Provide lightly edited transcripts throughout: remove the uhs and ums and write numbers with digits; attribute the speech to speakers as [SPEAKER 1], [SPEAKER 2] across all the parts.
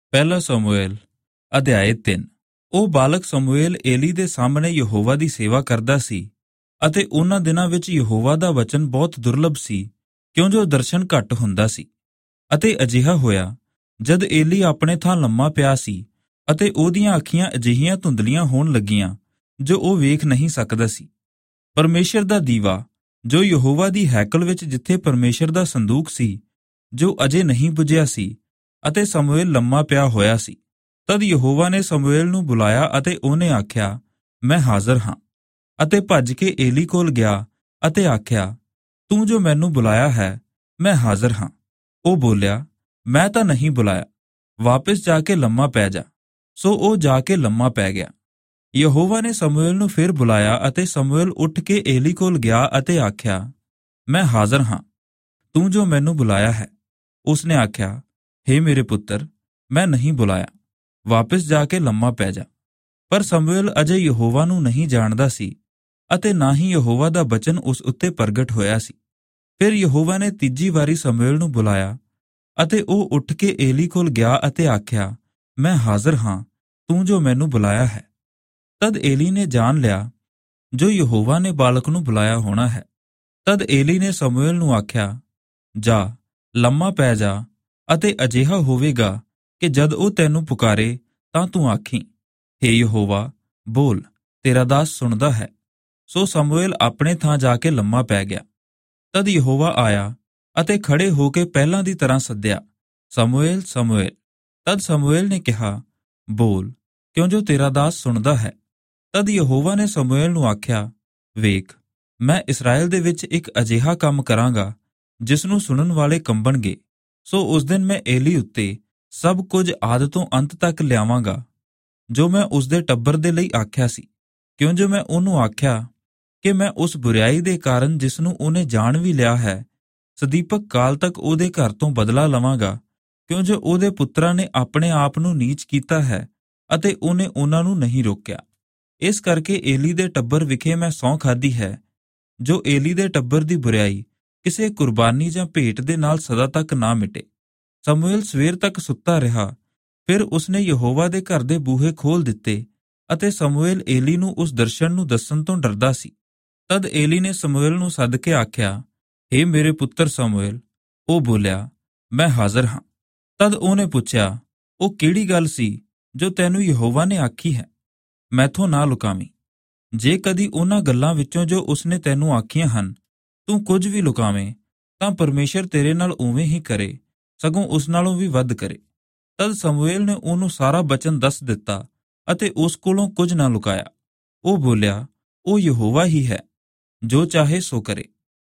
[SPEAKER 1] ਪਹਿਲਾ ਸਮੂਏਲ ਅਧਿਆਇ 3। ਉਹ ਬਾਲਕ ਸਮੂਏਲ ਏਲੀ ਦੇ ਸਾਹਮਣੇ ਯਹੋਵਾ ਦੀ ਸੇਵਾ ਕਰਦਾ ਸੀ ਅਤੇ ਉਹਨਾਂ ਦਿਨਾਂ ਵਿੱਚ ਯਹੋਵਾ ਦਾ ਵਚਨ ਬਹੁਤ ਦੁਰਲਭ ਸੀ, ਕਿਉਂ ਜੋ ਦਰਸ਼ਨ ਘੱਟ ਹੁੰਦਾ ਸੀ। ਅਤੇ ਅਜਿਹਾ ਹੋਇਆ, ਜਦ ਏਲੀ ਆਪਣੇ ਥਾਂ ਲੰਮਾ ਪਿਆ ਸੀ ਅਤੇ ਉਹਦੀਆਂ ਅੱਖੀਆਂ ਅਜਿਹੀਆਂ ਧੁੰਦਲੀਆਂ ਹੋਣ ਲੱਗੀਆਂ ਜੋ ਉਹ ਵੇਖ ਨਹੀਂ ਸਕਦਾ ਸੀ। ਪਰਮੇਸ਼ਰ ਦਾ ਦੀਵਾ ਜੋ ਯਹੋਵਾ ਦੀ ਹੈਕਲ ਵਿੱਚ, ਜਿੱਥੇ ਪਰਮੇਸ਼ਰ ਦਾ ਸੰਦੂਕ ਸੀ, ਜੋ ਅਜੇ ਨਹੀਂ ਬੁਝਿਆ ਸੀ, ਅਤੇ ਸਮੂਏਲ ਲੰਮਾ ਪਿਆ ਹੋਇਆ ਸੀ। ਤਦ ਯਹੋਵਾ ਨੇ ਸਮੂਏਲ ਨੂੰ ਬੁਲਾਇਆ ਅਤੇ ਉਹਨੇ ਆਖਿਆ, ਮੈਂ ਹਾਜ਼ਰ ਹਾਂ। ਅਤੇ ਭੱਜ ਕੇ ਏਲੀ ਕੋਲ ਗਿਆ ਅਤੇ ਆਖਿਆ, ਤੂੰ ਜੋ ਮੈਨੂੰ ਬੁਲਾਇਆ ਹੈ, ਮੈਂ ਹਾਜ਼ਰ ਹਾਂ। ਉਹ ਬੋਲਿਆ, ਮੈਂ ਤਾਂ ਨਹੀਂ ਬੁਲਾਇਆ, ਵਾਪਿਸ ਜਾ ਕੇ ਲੰਮਾ ਪੈ ਜਾ। ਸੋ ਉਹ ਜਾ ਕੇ ਲੰਮਾ ਪੈ ਗਿਆ। ਯਹੋਵਾ ਨੇ ਸਮੂਏਲ ਨੂੰ ਫਿਰ ਬੁਲਾਇਆ ਅਤੇ ਸਮੂਏਲ ਉੱਠ ਕੇ ਏਲੀ ਕੋਲ ਗਿਆ ਅਤੇ ਆਖਿਆ, ਮੈਂ ਹਾਜ਼ਰ ਹਾਂ, ਤੂੰ ਜੋ ਮੈਨੂੰ ਬੁਲਾਇਆ ਹੈ। ਉਸਨੇ ਆਖਿਆ, ਹੇ ਮੇਰੇ ਪੁੱਤਰ, ਮੈਂ ਨਹੀਂ ਬੁਲਾਇਆ, ਵਾਪਿਸ ਜਾ ਕੇ ਲੰਮਾ ਪੈ ਜਾ। ਪਰ ਸਮੂਏਲ ਅਜੇ ਯਹੋਵਾ ਨੂੰ ਨਹੀਂ ਜਾਣਦਾ ਸੀ ਅਤੇ ਨਾ ਹੀ ਯਹੋਵਾ ਦਾ ਬਚਨ ਉਸ ਉੱਤੇ ਪ੍ਰਗਟ ਹੋਇਆ ਸੀ। ਫਿਰ ਯਹੋਵਾ ਨੇ ਤੀਜੀ ਵਾਰੀ ਸਮੂਏਲ ਨੂੰ ਬੁਲਾਇਆ ਅਤੇ ਉਹ ਉੱਠ ਕੇ ਏਲੀ ਕੋਲ ਗਿਆ ਅਤੇ ਆਖਿਆ, ਮੈਂ ਹਾਜ਼ਰ ਹਾਂ, ਤੂੰ ਜੋ ਮੈਨੂੰ ਬੁਲਾਇਆ ਹੈ। ਤਦ ਏਲੀ ਨੇ ਜਾਣ ਲਿਆ ਜੋ ਯਹੋਵਾ ਨੇ ਬਾਲਕ ਨੂੰ ਬੁਲਾਇਆ ਹੋਣਾ ਹੈ। ਤਦ ਏਲੀ ਨੇ ਸਮੂਏਲ ਨੂੰ ਆਖਿਆ, ਜਾ, ਲੰਮਾ ਪੈ ਜਾ, ਅਤੇ ਅਜਿਹਾ ਹੋਵੇਗਾ ਕਿ ਜਦ ਉਹ ਤੈਨੂੰ ਪੁਕਾਰੇ ਤਾਂ ਤੂੰ ਆਖੀਂ, ਹੇ ਯਹੋਵਾ, ਬੋਲ, ਤੇਰਾ ਦਾਸ ਸੁਣਦਾ ਹੈ। ਸੋ ਸਮੂਏਲ ਆਪਣੇ ਥਾਂ ਜਾ ਕੇ ਲੰਮਾ ਪੈ ਗਿਆ। ਤਦ ਯਹੋਵਾ ਆਇਆ ਅਤੇ ਖੜੇ ਹੋ ਕੇ ਪਹਿਲਾਂ ਦੀ ਤਰ੍ਹਾਂ ਸੱਦਿਆ, ਸਮੂਏਲ, ਸਮੂਏਲ। ਤਦ ਸਮੂਏਲ ਨੇ ਕਿਹਾ, ਬੋਲ, ਕਿਉਂ ਜੋ ਤੇਰਾ ਦਾਸ ਸੁਣਦਾ ਹੈ। ਤਦ ਯਹੋਵਾ ਨੇ ਸਮੂਏਲ ਨੂੰ ਆਖਿਆ, ਵੇਖ, ਮੈਂ ਇਸਰਾਏਲ ਦੇ ਵਿੱਚ ਇੱਕ ਅਜਿਹਾ ਕੰਮ ਕਰਾਂਗਾ ਜਿਸ ਨੂੰ ਸੁਣਨ ਵਾਲੇ ਕੰਬਣਗੇ। ਸੋ ਉਸ ਦਿਨ ਮੈਂ ਏਲੀ ਉੱਤੇ ਸਭ ਕੁਝ ਆਦਿ ਤੋਂ ਅੰਤ ਤੱਕ ਲਿਆਵਾਂਗਾ ਜੋ ਮੈਂ ਉਸਦੇ ਟੱਬਰ ਦੇ ਲਈ ਆਖਿਆ ਸੀ, ਕਿਉਂ ਜੋ ਮੈਂ ਉਹਨੂੰ ਆਖਿਆ ਕਿ ਮੈਂ ਉਸ ਬੁਰਾਈ ਦੇ ਕਾਰਨ ਜਿਸ ਨੂੰ ਉਹਨੇ ਜਾਣ ਵੀ ਲਿਆ ਹੈ, ਸਦੀਪਕ ਕਾਲ ਤੱਕ ਉਹਦੇ ਘਰ ਤੋਂ ਬਦਲਾ ਲਵਾਂਗਾ, ਕਿਉਂ ਜੋ ਉਹਦੇ ਪੁੱਤਰਾਂ ਨੇ ਆਪਣੇ ਆਪ ਨੂੰ ਨੀਚ ਕੀਤਾ ਹੈ ਅਤੇ ਉਹਨੇ ਉਹਨਾਂ ਨੂੰ ਨਹੀਂ ਰੋਕਿਆ। ਇਸ ਕਰਕੇ ਏਲੀ ਦੇ ਟੱਬਰ ਵਿਖੇ ਮੈਂ ਸਹੁੰ ਖਾਧੀ ਹੈ, ਜੋ ਏਲੀ ਦੇ ਟੱਬਰ ਦੀ ਬੁਰਾਈ ਕਿਸੇ ਕੁਰਬਾਨੀ ਜਾਂ ਭੇਟ ਦੇ ਨਾਲ ਸਦਾ ਤੱਕ ਨਾ ਮਿਟੇ। ਸਮੂਏਲ ਸਵੇਰ ਤੱਕ ਸੁੱਤਾ ਰਿਹਾ। ਫਿਰ ਉਸਨੇ ਯਹੋਵਾ ਦੇ ਘਰ ਦੇ ਬੂਹੇ ਖੋਲ ਦਿੱਤੇ ਅਤੇ ਸਮੂਏਲ ਏਲੀ ਨੂੰ ਉਸ ਦਰਸ਼ਨ ਨੂੰ ਦੱਸਣ ਤੋਂ ਡਰਦਾ ਸੀ। ਤਦ ਏਲੀ ਨੇ ਸਮੂਏਲ ਨੂੰ ਸੱਦ ਕੇ ਆਖਿਆ, ਹੇ ਮੇਰੇ ਪੁੱਤਰ ਸਮੂਏਲ। ਉਹ ਬੋਲਿਆ, ਮੈਂ ਹਾਜ਼ਰ ਹਾਂ। ਤਦ ਉਹਨੇ ਪੁੱਛਿਆ, ਉਹ ਕਿਹੜੀ ਗੱਲ ਸੀ ਜੋ ਤੈਨੂੰ ਯਹੋਵਾ ਨੇ ਆਖੀ ਹੈ? ਮੈਥੋਂ ਨਾ ਲੁਕਾਵੀਂ। ਜੇ ਕਦੀ ਉਹਨਾਂ ਗੱਲਾਂ ਵਿੱਚੋਂ ਜੋ ਉਸਨੇ ਤੈਨੂੰ ਆਖੀਆਂ ਹਨ ਤੂੰ ਕੁਝ ਵੀ ਲੁਕਾਵੇਂ, ਤਾਂ ਪਰਮੇਸ਼ਰ ਤੇਰੇ ਨਾਲ ਉਵੇਂ ਹੀ ਕਰੇ, ਸਗੋਂ ਉਸ ਨਾਲੋਂ ਵੀ ਵੱਧ ਕਰੇ। ਤਦ ਸਮੂਏਲ ਨੇ ਉਹਨੂੰ ਸਾਰਾ ਬਚਨ ਦੱਸ ਦਿੱਤਾ ਅਤੇ ਉਸ ਕੋਲੋਂ ਕੁਝ ਨਾ ਲੁਕਾਇਆ। ਉਹ ਬੋਲਿਆ, ਉਹ ਯਹੋਵਾ ਹੀ ਹੈ, ਜੋ ਚਾਹੇ ਸੋ ਕਰੇ।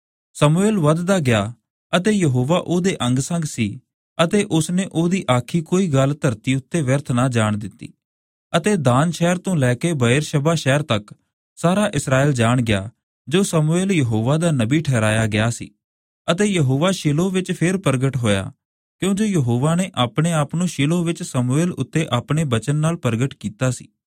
[SPEAKER 1] ਸਮੂਏਲ ਵੱਧਦਾ ਗਿਆ ਅਤੇ ਯਹੋਵਾ ਉਹਦੇ ਅੰਗ ਸੰਗ ਸੀ ਅਤੇ ਉਸਨੇ ਉਹਦੀ ਆਖੀ ਕੋਈ ਗੱਲ ਧਰਤੀ ਉੱਤੇ ਵਿਅਰਥ ਨਾ ਜਾਣ ਦਿੱਤੀ। ਅਤੇ ਦਾਨ ਸ਼ਹਿਰ ਤੋਂ ਲੈ ਕੇ ਬਏਰਸ਼ਬਾ ਸ਼ਹਿਰ ਤੱਕ ਸਾਰਾ ਇਸਰਾਏਲ ਜਾਣ ਗਿਆ ਜੋ ਸਮੂਏਲ ਯਹੋਵਾ ਦਾ ਨਬੀ ਠਹਿਰਾਇਆ ਗਿਆ ਸੀ। ਅਤੇ ਯਹੋਵਾ ਸ਼ਿਲੋ ਵਿੱਚ ਫੇਰ ਪ੍ਰਗਟ ਹੋਇਆ, ਕਿਉਂ ਜੋ ਯਹੋਵਾ ਨੇ ਆਪਣੇ ਆਪ ਨੂੰ ਸ਼ਿਲੋ ਵਿੱਚ ਸਮੂਏਲ ਉੱਤੇ ਆਪਣੇ ਬਚਨ ਨਾਲ ਪ੍ਰਗਟ ਕੀਤਾ ਸੀ।